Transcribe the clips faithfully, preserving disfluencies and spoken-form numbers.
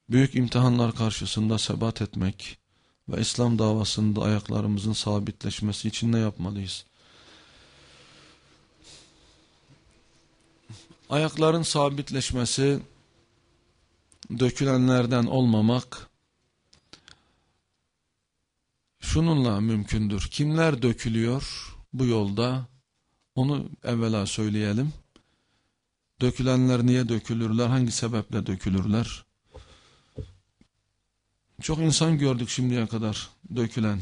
büyük imtihanlar karşısında sebat etmek ve İslam davasında ayaklarımızın sabitleşmesi için ne yapmalıyız? Ayakların sabitleşmesi, dökülenlerden olmamak şununla mümkündür. Kimler dökülüyor bu yolda? Onu evvela söyleyelim. Dökülenler niye dökülürler? Hangi sebeple dökülürler? Çok insan gördük şimdiye kadar dökülen.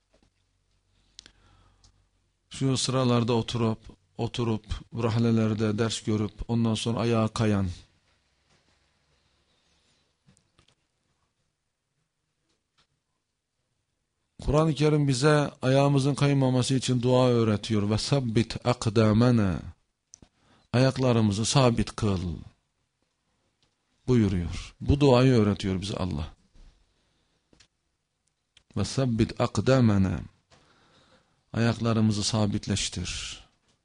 Şu sıralarda oturup, oturup, rahlelerde ders görüp, ondan sonra ayağa kayan. Kur'an-ı Kerim bize ayağımızın kaymaması için dua öğretiyor. Ve sabbit akdamena. Ayaklarımızı sabit kıl buyuruyor. Bu duayı öğretiyor bize Allah. Ve sabbit akdamena. Ayaklarımızı sabitleştir.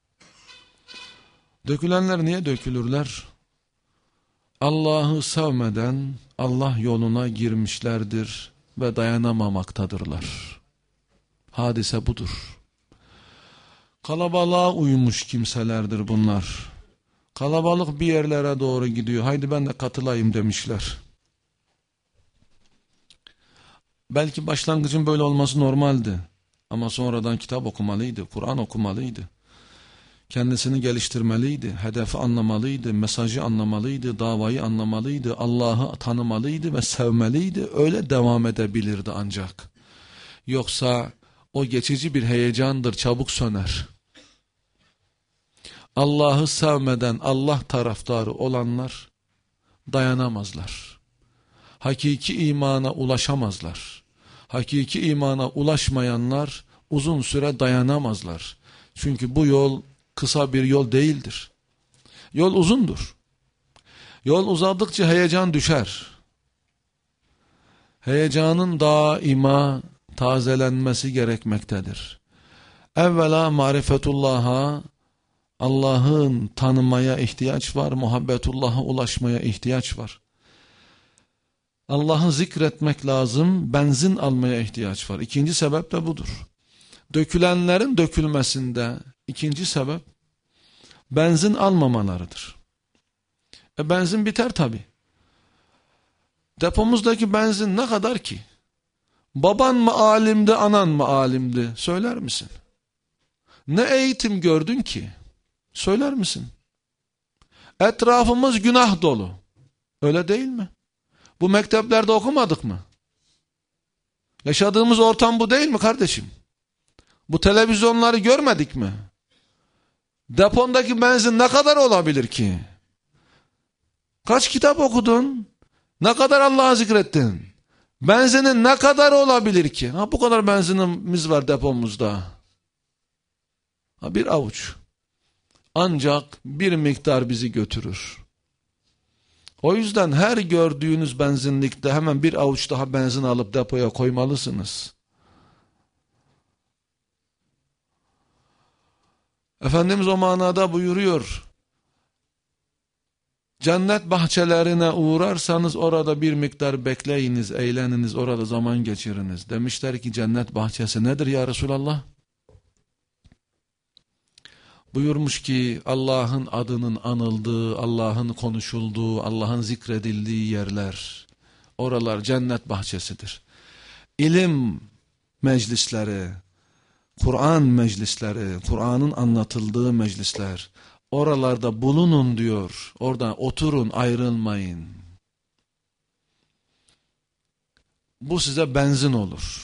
Dökülenler niye dökülürler? Allah'ı sevmeden Allah yoluna girmişlerdir ve dayanamamaktadırlar. Hadise budur. Kalabalığa uymuş kimselerdir bunlar. Kalabalık bir yerlere doğru gidiyor. Haydi ben de katılayım demişler. Belki başlangıcın böyle olması normaldi. Ama sonradan kitap okumalıydı, Kur'an okumalıydı. Kendisini geliştirmeliydi, hedefi anlamalıydı, mesajı anlamalıydı, davayı anlamalıydı, Allah'ı tanımalıydı ve sevmeliydi. Öyle devam edebilirdi ancak. Yoksa o geçici bir heyecandır, çabuk söner. Allah'ı sevmeden Allah taraftarı olanlar dayanamazlar. Hakiki imana ulaşamazlar. Hakiki imana ulaşmayanlar uzun süre dayanamazlar. Çünkü bu yol kısa bir yol değildir. Yol uzundur. Yol uzadıkça heyecan düşer. Heyecanın daima tazelenmesi gerekmektedir. Evvela marifetullah'a, Allah'ın tanımaya ihtiyaç var, muhabbetullah'a ulaşmaya ihtiyaç var. Allah'ı zikretmek lazım, benzin almaya ihtiyaç var. İkinci sebep de budur. Dökülenlerin dökülmesinde ikinci sebep benzin almamalarıdır. E benzin biter tabi. Depomuzdaki benzin ne kadar ki? Baban mı alimdi, anan mı alimdi? Söyler misin? Ne eğitim gördün ki? Söyler misin? Etrafımız günah dolu. Öyle değil mi? Bu mekteplerde okumadık mı? Yaşadığımız ortam bu değil mi kardeşim? Bu televizyonları görmedik mi? Depondaki benzin ne kadar olabilir ki? Kaç kitap okudun? Ne kadar Allah'ı zikrettin? Benzinin ne kadar olabilir ki? Ha, bu kadar benzinimiz var depomuzda. Ha, bir avuç. Ancak bir miktar bizi götürür. O yüzden her gördüğünüz benzinlikte hemen bir avuç daha benzin alıp depoya koymalısınız. Efendimiz o manada buyuruyor. Cennet bahçelerine uğrarsanız orada bir miktar bekleyiniz, eğleniniz, orada zaman geçiriniz. Demişler ki cennet bahçesi nedir ya Resulallah? Buyurmuş ki Allah'ın adının anıldığı, Allah'ın konuşulduğu, Allah'ın zikredildiği yerler. Oralar cennet bahçesidir. İlim meclisleri, Kur'an meclisleri, Kur'an'ın anlatıldığı meclisler. Oralarda bulunun diyor. Orada oturun, ayrılmayın. Bu size benzin olur.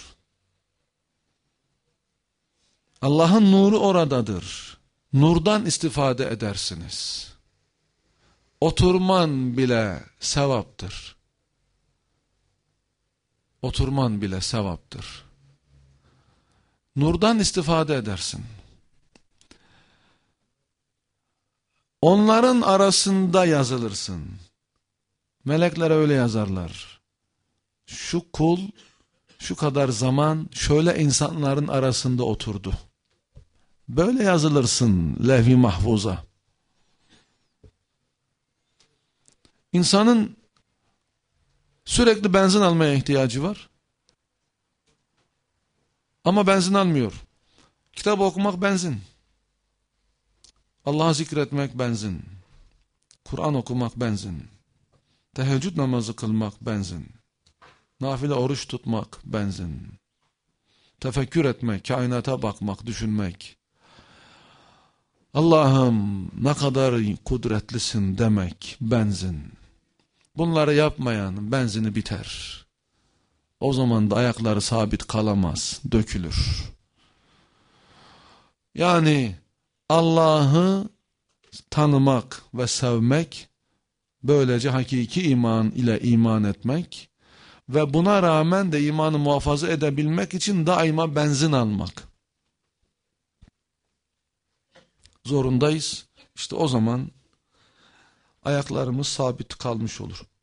Allah'ın nuru oradadır. Nurdan istifade edersiniz. Oturman bile sevaptır. Oturman bile sevaptır. Nurdan istifade edersin. Onların arasında yazılırsın. Melekler öyle yazarlar. Şu kul şu kadar zaman şöyle insanların arasında oturdu. Böyle yazılırsın levh-i mahfuza. İnsanın Sürekli benzin almaya ihtiyacı var. Ama benzin almıyor. Kitap okumak benzin. Allah'ı zikretmek benzin. Kur'an okumak benzin. Teheccüd namazı kılmak benzin. Nafile oruç tutmak benzin. Tefekkür etmek, kainata bakmak, düşünmek. Allah'ım ne kadar kudretlisin demek benzin. Bunları yapmayan benzini biter. O zaman da ayakları sabit kalamaz, dökülür. Yani Allah'ı tanımak ve sevmek, böylece hakiki iman ile iman etmek ve buna rağmen de imanı muhafaza edebilmek için daima benzin almak zorundayız. İşte o zaman ayaklarımız sabit kalmış olur.